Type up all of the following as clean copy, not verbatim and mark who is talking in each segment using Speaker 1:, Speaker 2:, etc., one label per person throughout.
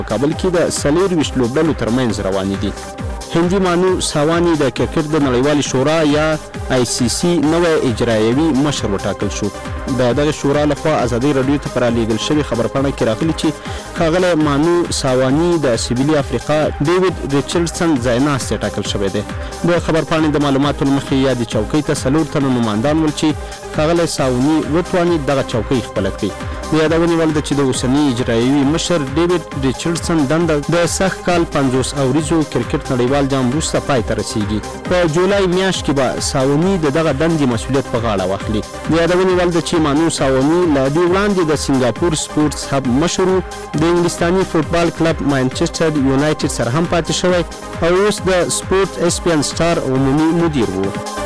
Speaker 1: کابل کې د 24 لوبډلو ترمنځ روانې دي. هندي مانو ساواني د کرکټ د نړیوالې شورا یا ICC نوی اجرایوي مشر وټاکل شو. د دغه شورا لخوا ازادي رادیو ته پر لیږل شوې خبرپاڼه کې راغلي چې ښاغلی مانو ساواني د سویلي افریقا ډیوډ ریچارډسن ځایناستی ټاکل شوی دی. د خبرپاڼې د معلوماتو له مخې یادې چوکۍ ته 4 تنه نمایندان ول چې ښاغلی ساواني وتواني دغه چوکۍ خپله کړي. د یادونې وړ ده چې د اوسني اجرایوي مشر ډیوډ ریچارډسن دنده د سږ کال 50 اوریزو کرکټ نړیوال جام وروسته پای ته رسیږي. په جولای میاشت کې به ساواني د دغه دندې مسؤلیت په غاړه واخلي. د یادونې وړ ده چې مانو ساواني له دې وړاندې د سنګاپور سپورټس هب مشر و. د انګلستاني فوټبال کلب مانچسټر یونایټډ سره هم پاتې شوی او اوس د سپورټ اسپین سټار عمومي مدیر و.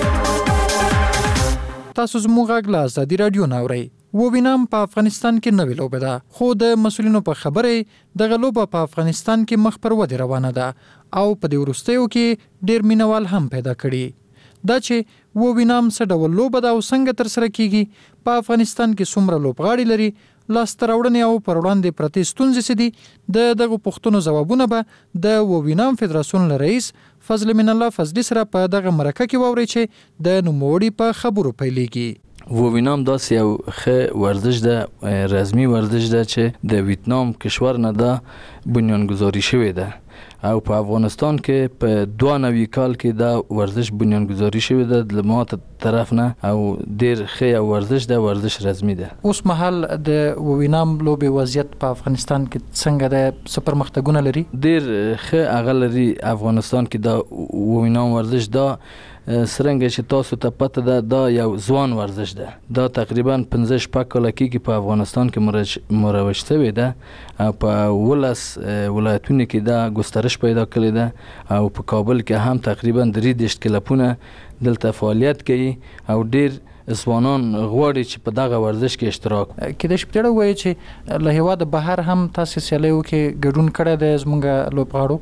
Speaker 2: تاسو زموږ غږ له ازادي راډیو نه اورئ. ووینام په افغانستان کې نوې لوبه ده، خو د مسؤلینو په خبره دغه لوبه په افغانستان کې مخ پر ودې روانه ده او په دې وروستیو کې ډېر مینوال هم پیدا کړي. دا چې ووینام څه ډول لوبه ده او څنګه ترسره کیږي، په افغانستان کې څومره لوبغاړي لري، لاسته راوړنې او پر وړاندې پرتې ستونزې څه دي، د دغو پوښتنو ځوابونه به د ووینام فدراسیون له رئیس فضل من الله فضلي سره په دغه مرکه کې واورئ چې د نوموړي په خبرو پیلېږي.
Speaker 3: ووینام داسې یو ښه ورزش ده، رسمي ورزش ده چې د ویتنام کشور نه ده بنیانگذاری شوې ده او په افغانستان کې په 92 کال کې دا ورزش بنیانگذاری شوې ده د ما طرف نه او ډېر ښه یو ورزش ده، ورزش رسمي ده.
Speaker 2: اوس مهال د ووینام لوبې وضعیت په افغانستان کې څنګه ده؟ څه پرمختګونه لري؟
Speaker 3: ډېر ښه هغه لري افغانستان کې دا ووینام ورزش دا سرنګه چې تاسو ته پته ده دا یو ځوان ورزش ده. دا تقریبا 15-16 کاله کېږي په افغانستان کې مروج شوې ده او په 12 ولایتونو کې دا ګسترش پیدا کړې ده او په کابل کې هم تقریبا 30 کلبونه دلته فعالیت کوي او ډېر ځوانان غواړي چې په دغه ورزش کې اشتراک
Speaker 2: کېدای شي. په دې وایي چې له هېواده بهر هم تاسې سیالیو کې ګډون کړی دی زموږ لوبغاړو؟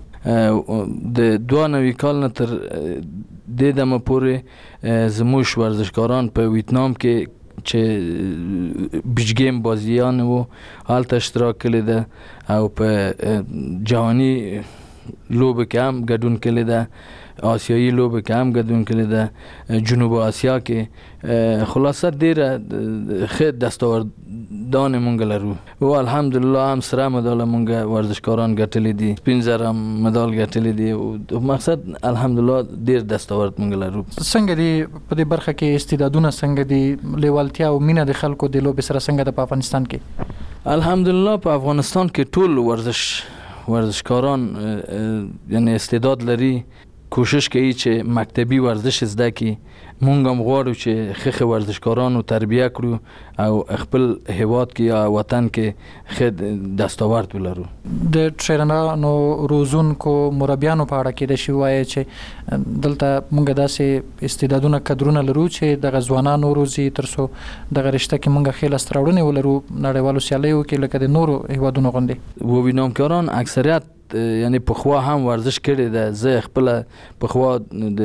Speaker 3: د 92 کال نه تر دې دمه پورې زموږ ورزشکاران په ویتنام کې چې بیچ گیم بازیان وو هلته اشتراک کړی ده او په جهاني لوبه کې هم ګډون کړی ده، آسیایي لوبه کې هم ګډون کړی ده، جنوب آسیا کې. خلاصه ډېره ښه دستاوردان مونږ لرو او الحمدلله هم سره مډال مونږ ورزشکاران ګټلي دي، 15 مډال ګټلي دي او مقصد الحمدلله ډېر دستاورد مونږ لرو.
Speaker 2: څنګه دي په دې برخه کې استعدادونه، څنګه دي لیوالتیا او مینه د خلکو د لوبې سره څنګه ده په افغانستان کې؟
Speaker 3: الحمدلله په افغانستان کې ټول ورزشکاران یعنی استعداد لري، کوشش کوي چې مکتبي ورزش زده کړي. مونږ هم غواړو چې ښه ورزشکارانو تربیه کړو او خپل هیواد کې یا وطن کې ښه دستاورد ولرو.
Speaker 2: د ټرینرانو، روزونکو، مربیانو په اړه کېدای شي ووایي چې دلته مونږ داسې استعدادونه کدرونه لرو چې دغه ځوانان وروزي تر څو دغه رشته کې مونږ ښې لاسته راوړنې ولرو نړیوالو سیالیو کې لکه د نورو هیوادونو غوندې.
Speaker 3: ووینامکاران اکثریت یعنی پخوا هم ورزش کړی ده. زه خپل پخوا د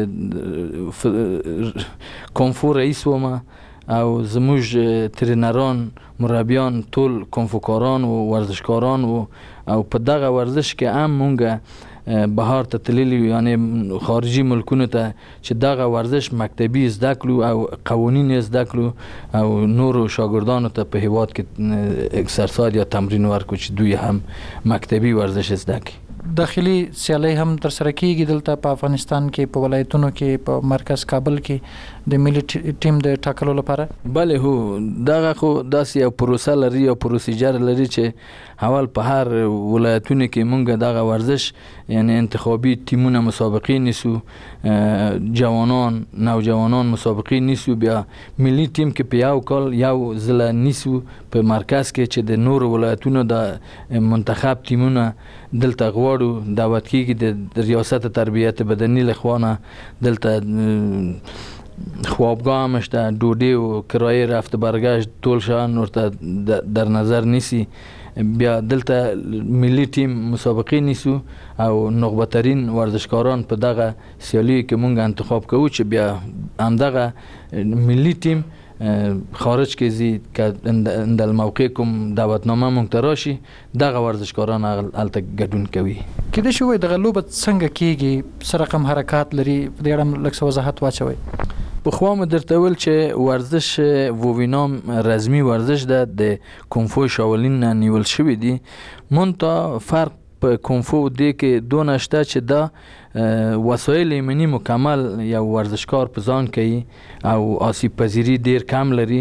Speaker 3: کونفو رئیس وم او زموږ ترینران، مربیان ټول کونفوکاران او ورزشکاران او په دغه ورزش کې هم مونږ بهر ته تللی یعنی خارجي ملکونو ته چې دغه ورزش مکتبي زده کړو او قوانین زده کړو او نورو شاګردانو ته په هیواد کې اکسرسایز یا تمرین ورکړو چې دوی هم مکتبي ورزش زده کړي.
Speaker 2: داخلي سیالۍ هم ترسره کیږي دلته په افغانستان کې په ولایتونو کې په مرکز کابل کې د ملي ټیم د ټاکلو لپاره؟
Speaker 3: بله هو دغه خو داسې یو پروسه لري او پروسیجر لري چې اول په هر ولایتونو کې مونږ دغه ورزش یعنی انتخابي ټیمونه مسابقې نیسو، جوانان نوجوانان مسابقې نیسو، بیا ملي ټیم کې په یو کال یو ځله نیسو په مرکز کې چې د نورو ولایتونو د منتخب ټیمونه دلته غواړو دعوت کیږي د ریاست تربیت بدني لخوا نه. دلته خوابگاه هم شته، ډوډۍ او کرایه رفت برگشت ټول شیان ورته در نظر نیسي. بیا دلته ملي ټیم مسابقې نیسو او نخبه‌ترین ورزشکاران په دغه سیالیو کې مونږ انتخاب کوو چې بیا همدغه ملي ټیم خارج کې زی که اند الموقع کوم دعوتنامه مونږ ته راشي دغه ورزشکاران هلته ګډون کوي.
Speaker 2: کېدای شي وایي دغه لوبه څنګه کېږي، څه رقم حرکات لري، په دې اړه لږ څه وضاحت واچوئ.
Speaker 3: پخوا مې درته ویل چې ورزش ووینام رزمي ورزش ده، د کونفو شاولین نه نیول شوی دی. منتها فرق په کونفو دی کې دونه شته چې دا وسایل ایمني مکمل یو ورزشکار په ځان کوي او آسیب پذیری ډیر کم لري.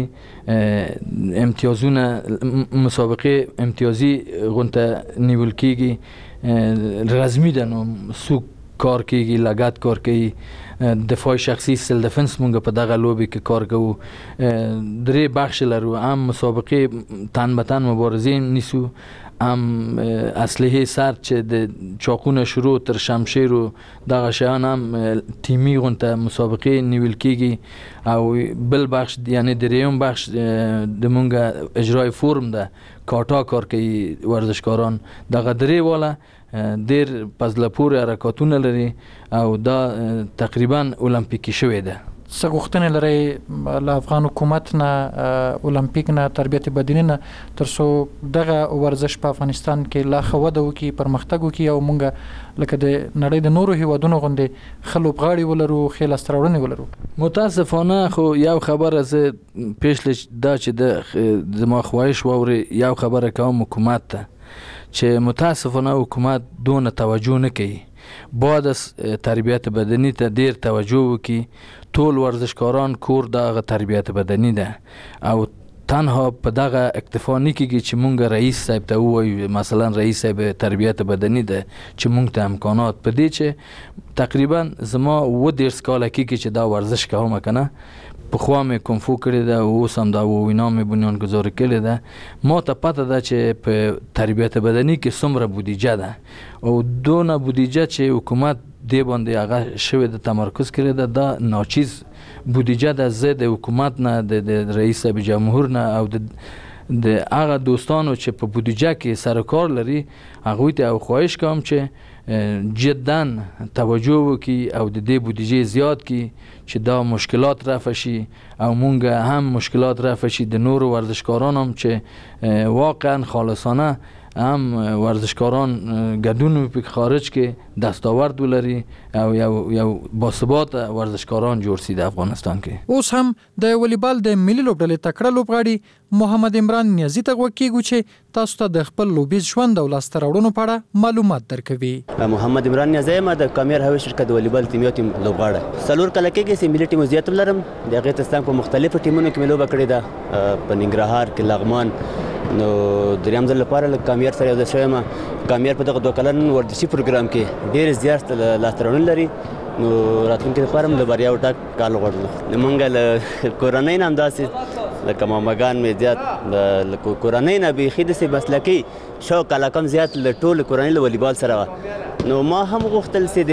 Speaker 3: امتیازونه مسابقه امتیازي غونته نیول کېږي، رزمي ده، نو سوق کار کېږي، لګت کار کوي، دفاع شخصي سیل دفنس مونږ په دغه لوبې کې کار کوو. درې بخش لرو، هم مسابقه تن به تن مبارزه نیسو، هم اسلحه سر چې د چاقونه شروع تر شمشیر و دغه شیان هم تیمی غونته مسابقه نیول کېږي. او بل بخش یعنی دریم بخش د مونږ اجرای فرم ده، کاټا کار کوي ورزشکاران. دغه درې والا ډیر پزلپور حرکاتونه لري او دا تقریبا المپیکی شوی ده.
Speaker 2: څه غوښتنې لرئ له افغان حکومت نه، المپیک نه، تربیت بدني نه، تر څو دغه ورزش په افغانستان کې لا ښه وده وکړي، پرمختګ وکړي او موږ لکه د نړۍ د نورو هیوادونو غوندې ښه لوبغاړي ولرو، ښې لاسته راوړنې ولرو؟
Speaker 3: متاسفانه خو یو خبره زه پیش دا چې زما خواهش واوري، یو خبره کوم حکومت ته چې متاسفانه حکومت دونه توجه نه کوي. باید از تربیت بدنی ته ډیر توجه وکړي. ټول ورزشکاران کور دغه تربیت بدنی ده او تنها په دغه اکتفا نه کېږي چې مونږ رئیس صاحب ته ووایو مثلا رئیس صاحب تربیت بدنی ده چې مونږ ته امکانات په دې چې تقریبا زما 30 کاله کېږي چې دا ورزش کوم کنه. پخوا مې کونفو کړې ده او اوس هم دا وینا مې بنیانګذاري کړې ده. ما ته پته ده چې په تربیت بدني کې څومره بودیجه ده او دونه بودیجه چې حکومت دې باندې هغه شوی د تمرکز کړی ده، دا ناچیز بودیجه ده. زه د حکومت نه، د رئیس جمهور نه او د هغه دوستانو چې په بودیجه کې سر کار لري هغوی ته او خواهش کوم چې جدا توجه وکړي او د دې بودیجه زیات کړي چې دا مشکلات رفع شي او مونږ هم مشکلات رفع شي. د نورو ورزشکاران هم چې واقعا خالصانه هم ورزشکاران ګډون په خارج کې دستاورد ولري او یو باثبات ورزشکاران جوړ شي د افغانستان کې.
Speaker 2: اوس هم د والیبال د ملي لوبډلې تکړه لوبغاړي محمد عمران نیازي ته غوږ چې تاسو ته د خپل لوبیز ژوند او لاسته راوړنو په اړه معلومات درکوي.
Speaker 4: محمد عمران نیازي ما د کامیر هوایي شرکت والیبال ټیم لوبغاړی. څلور کله کېږي چې ملي ټیم زیات لرم، د هغې ترڅنګ په مختلفو ټیمونو کې مې لوبه کړې ده، په ننګرهار کې، لغمان. نو دریم ځل لپاره له کامیر سره یو ځای شوی یم. کامیر په دغه 2 کلن ورزشي پروګرام کې ډېرې زیات لاسته راوړنې لري. نو راتلونکي لپاره هم د بریا او ټاک کال غواړو. موږ له کورنۍ نه همداسې لکه ماماګان مې زیات له کورنۍ نه بیخي داسې مسلکي شوق علاقه هم زیات له ټولې کورنۍ له والیبال سره وه. نو ما هم غوښتل چې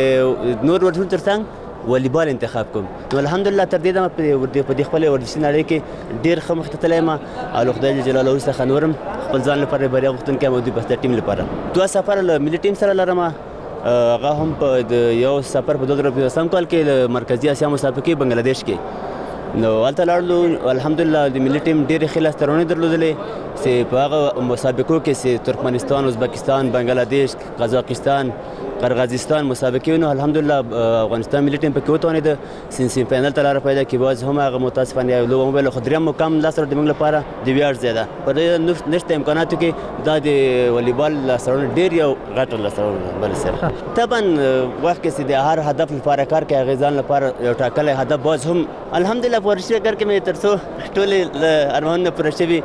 Speaker 4: د نور ورزشونو ترڅنګ والیبال انتخاب کوم. نو الحمدلله تر دې دمه په دې خپلې ورزشي نړۍ کې ډېر ښه مخې ته تللی یم او له خدای جلاله څخه نورم خپل ځان لپاره بریا غوښتونکی یم او د بهتر ټیم لپاره 2 سفر له ملي ټیم سره لرم. هغه هم په یو سفر په 2015 کال کې له مرکزي اسیا مسابقې بنګلادیش کې. نو هلته لاړلو، الحمدلله د ملي ټیم ډېرې ښې لاسته راوړنې درلودلې چې په هغه مسابقو کې چې ترکمنستان، ازبکستان، بنګلادیش، قزاقستان، قرغیزستان مسابقې نو الحمدلله افغانستان ملي ټیم پکې وتوانېده سیمي فاینل ته لاره پیدا کړي. باز هم هغه متاسفانه یو لوبه موبایل خو دریم مقام لاسته راوړ د موږ لپاره د ویاړ ځای ده. په دې نشته امکاناتو کې دا د والیبال لاسته راوړنه ډېر یو غټه لاسته راوړنه بل سره. طبعا وخت کې چې د هر هدف لپاره کار کوي هغې ځان لپاره یو ټاکلی هدف باز هم الحمدلله په ورزشي ډګر کې مې تر څو ټولې ارمانونه پوره شوي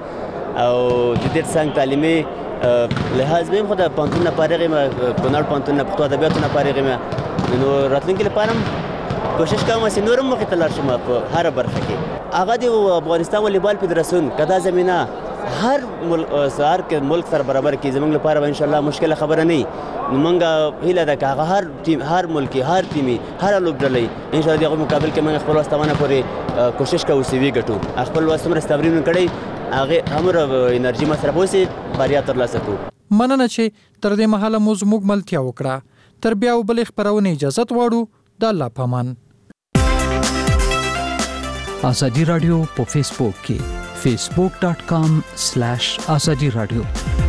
Speaker 4: او د دې څنګ تعلیمي لحاظ به خو د پانتون نه فارغ یم، کونړ پانتون نه پښتو ادبیاتو نه فارغ یم. نو راتلونکي لپاره هم کوشش کوم چې نور هم مخې ته لاړ شم په هره برخه کې. هغه د افغانستان والیبال فدراسیون که دا زمینه هر ملک سره برابر کړي زموږ لپاره به انشاءالله مشکله خبره نه وي. نو موږ هیله ده که هغه هر ټیم، هر ملکي، هر ټیمي، هره لوبډلۍ انشاءالله د هغوی مقابل کې موږ خپل واستونه پورې کوشش کوو چې وګټو. خپل واس څومره تمرین کړی هغې هغومره انرژي مصرف اوسي بریا ترلاسه کړو.
Speaker 2: مننه چې تر دې مهاله مو زموږ ملتیا وکړه. تر بیا و بلې خپرونې اجازت غواړو. د الله پامان.
Speaker 5: ازادي رادیو په فیسبوک کې facebook.com/azadi radio